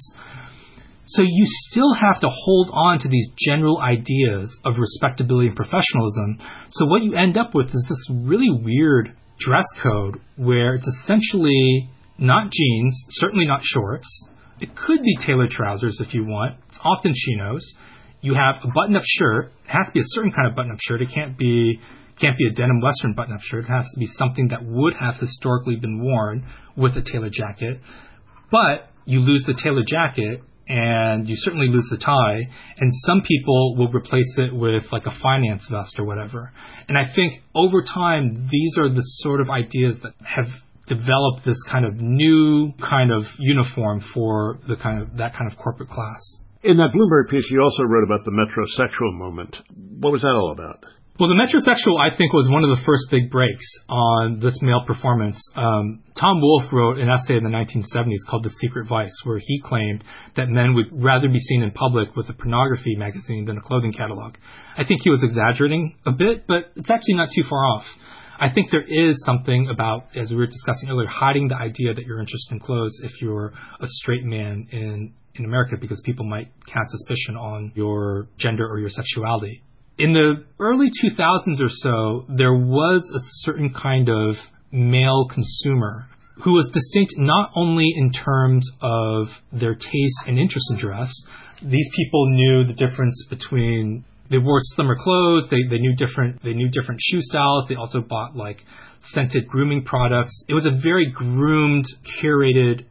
So you still have to hold on to these general ideas of respectability and professionalism. So what you end up with is this really weird dress code where it's essentially not jeans, certainly not shorts. It could be tailored trousers if you want. It's often chinos. You have a button-up shirt. It has to be a certain kind of button-up shirt. It can't be can't be a denim Western button-up shirt. It has to be something that would have historically been worn with a tailored jacket. But you lose the tailored jacket, and you certainly lose the tie, and some people will replace it with like a finance vest or whatever. And I think over time, these are the sort of ideas that have developed this kind of new kind of uniform for the kind of that kind of corporate class. In that Bloomberg piece, you also wrote about the metrosexual moment. What was that all about? Well, the metrosexual, I think, was one of the first big breaks on this male performance. Um, Tom Wolfe wrote an essay in the nineteen seventies called The Secret Vice, where he claimed that men would rather be seen in public with a pornography magazine than a clothing catalog. I think he was exaggerating a bit, but it's actually not too far off. I think there is something about, as we were discussing earlier, hiding the idea that you're interested in clothes if you're a straight man in, in America, because people might cast suspicion on your gender or your sexuality. In the early two thousands or so, there was a certain kind of male consumer who was distinct not only in terms of their taste and interest in dress. These people knew the difference between, they wore slimmer clothes, they, they knew different they knew different shoe styles, they also bought like scented grooming products. It was a very groomed, curated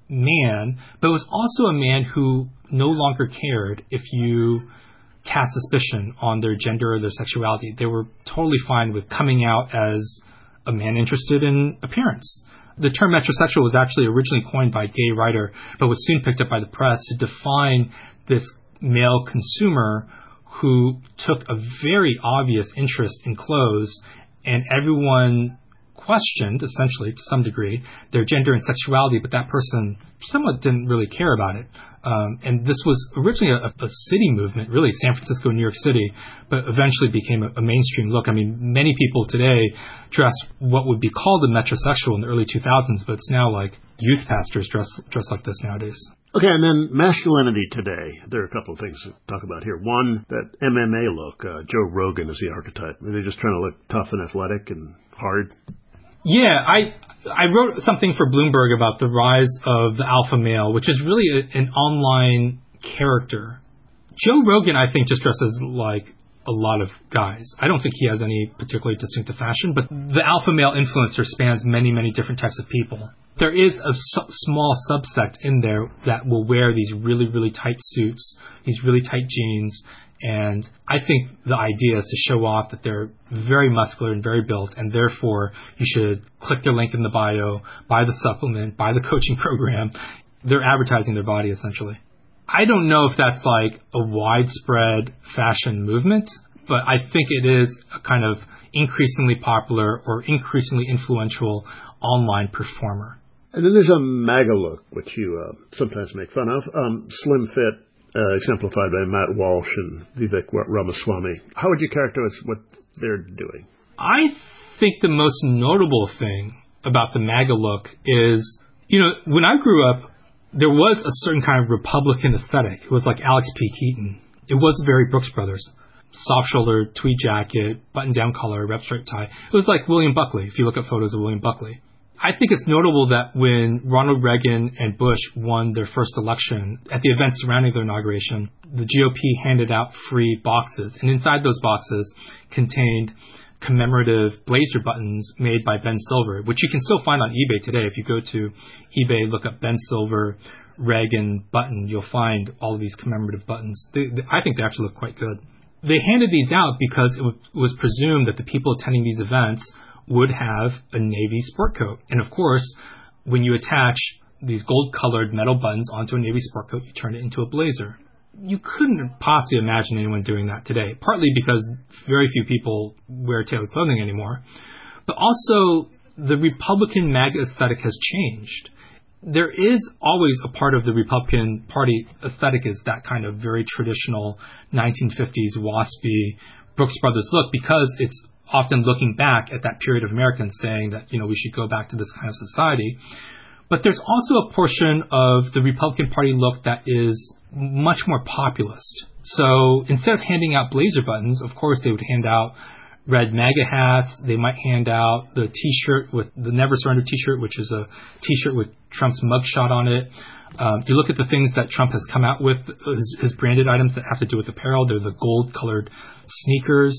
man, but it was also a man who no longer cared if you cast suspicion on their gender or their sexuality. They were totally fine with coming out as a man interested in appearance. The term metrosexual was actually originally coined by a gay writer, but was soon picked up by the press to define this male consumer who took a very obvious interest in clothes, and everyone questioned, essentially, to some degree, their gender and sexuality, but that person somewhat didn't really care about it. Um, and this was originally a, a city movement, really, San Francisco, New York City, but eventually became a, a mainstream look. I mean, many people today dress what would be called a metrosexual in the early two thousands, but it's now like youth pastors dress dress like this nowadays. Okay, and then masculinity today. There are a couple of things to talk about here. One, that M M A look. Uh, Joe Rogan is the archetype. Are they just trying to look tough and athletic and hard? Yeah, I I wrote something for Bloomberg about the rise of the alpha male, which is really a, an online character. Joe Rogan, I think, just dresses like a lot of guys. I don't think he has any particularly distinctive fashion, but the alpha male influencer spans many, many different types of people. There is a su- small subsect in there that will wear these really, really tight suits, these really tight jeans, and I think the idea is to show off that they're very muscular and very built, and therefore you should click their link in the bio, buy the supplement, buy the coaching program. They're advertising their body, essentially. I don't know if that's like a widespread fashion movement, but I think it is a kind of increasingly popular or increasingly influential online performer. And then there's a MAGA look, which you uh, sometimes make fun of. Um, slim fit. Uh, exemplified by Matt Walsh and Vivek Ramaswamy. How would you characterize what they're doing? I think the most notable thing about the MAGA look is, you know, when I grew up, there was a certain kind of Republican aesthetic. It was like Alex P. Keaton. It was very Brooks Brothers. Soft-shouldered, tweed jacket, button-down collar, rep stripe tie. It was like William Buckley, if you look at photos of William Buckley. I think it's notable that when Ronald Reagan and Bush won their first election, at the event surrounding their inauguration, the G O P handed out free boxes. And inside those boxes contained commemorative blazer buttons made by Ben Silver, which you can still find on eBay today. If you go to eBay, look up Ben Silver Reagan button, you'll find all of these commemorative buttons. They, they, I think they actually look quite good. They handed these out because it w- was presumed that the people attending these events would have a Navy sport coat. And of course, when you attach these gold-colored metal buttons onto a Navy sport coat, you turn it into a blazer. You couldn't possibly imagine anyone doing that today, partly because very few people wear tailored clothing anymore. But also, the Republican MAGA aesthetic has changed. There is always a part of the Republican Party aesthetic is that kind of very traditional nineteen fifties waspy Brooks Brothers look, because it's often looking back at that period of America and saying that, you know, we should go back to this kind of society. But there's also a portion of the Republican Party look that is much more populist. So instead of handing out blazer buttons, of course, they would hand out red MAGA hats. They might hand out the T-shirt with the Never Surrender T-shirt, which is a T-shirt with Trump's mugshot on it. Um, you look at the things that Trump has come out with, his, his branded items that have to do with apparel. They're the gold-colored sneakers.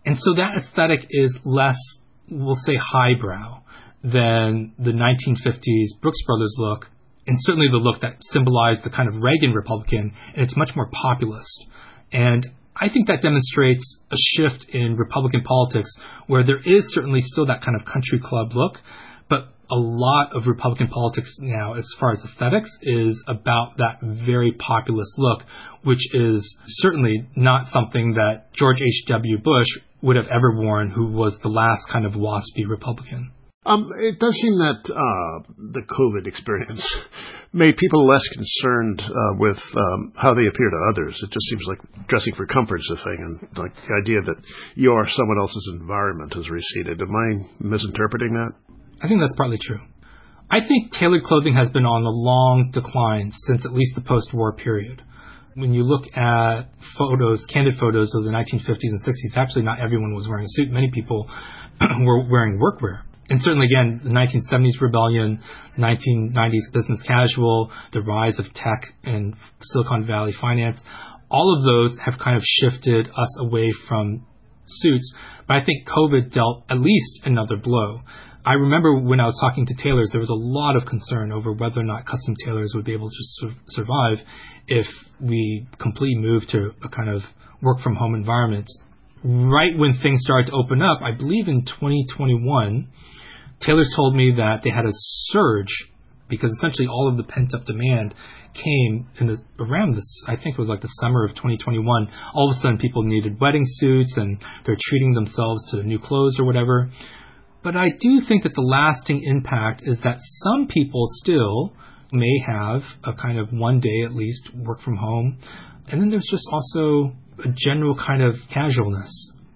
And so that aesthetic is less, we'll say, highbrow than the nineteen fifties Brooks Brothers look, and certainly the look that symbolized the kind of Reagan Republican, and it's much more populist. And I think that demonstrates a shift in Republican politics where there is certainly still that kind of country club look, but a lot of Republican politics now, as far as aesthetics, is about that very populist look, which is certainly not something that George H W. Bush would have ever worn, who was the last kind of waspy Republican. Um, it does seem that uh, the COVID experience made people less concerned uh, with um, how they appear to others. It just seems like dressing for comfort is a thing, and like the idea that you are someone else's environment has receded. Am I misinterpreting that? I think that's partly true. I think tailored clothing has been on a long decline since at least the post-war period. When you look at photos, candid photos of the nineteen fifties and sixties, actually not everyone was wearing a suit. Many people were wearing workwear. And certainly, again, the nineteen seventies rebellion, nineteen nineties business casual, the rise of tech and Silicon Valley finance, all of those have kind of shifted us away from suits. But I think COVID dealt at least another blow. I remember when I was talking to tailors, there was a lot of concern over whether or not custom tailors would be able to su- survive if we completely moved to a kind of work-from-home environment. Right when things started to open up, I believe in twenty twenty-one, tailors told me that they had a surge because essentially all of the pent-up demand came in the, around this, I think it was like the summer of twenty twenty-one. All of a sudden people needed wedding suits and they're treating themselves to new clothes or whatever. But I do think that the lasting impact is that some people still may have a kind of one day at least work from home. And then there's just also a general kind of casualness.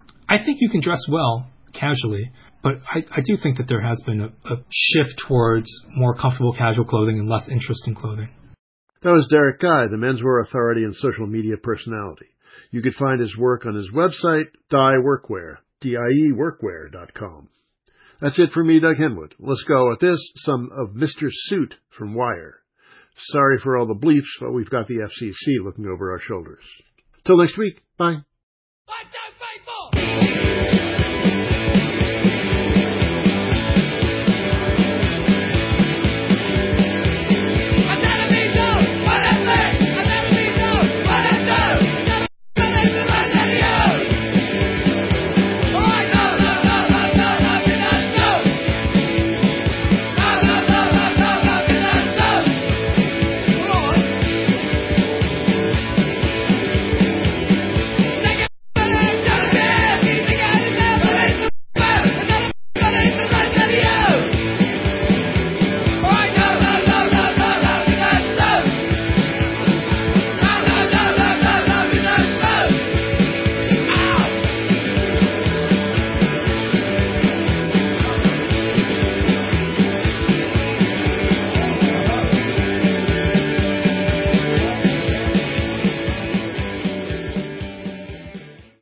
I think you can dress well casually, but I, I do think that there has been a, a shift towards more comfortable casual clothing and less interesting clothing. That was Derek Guy, the menswear authority and social media personality. You could find his work on his website, Die Workwear, D I E workwear dot com. That's it for me, Doug Henwood. Let's go with this, some of Mister Suit from Wire. Sorry for all the bleeps, but we've got the F C C looking over our shoulders. Till next week, bye.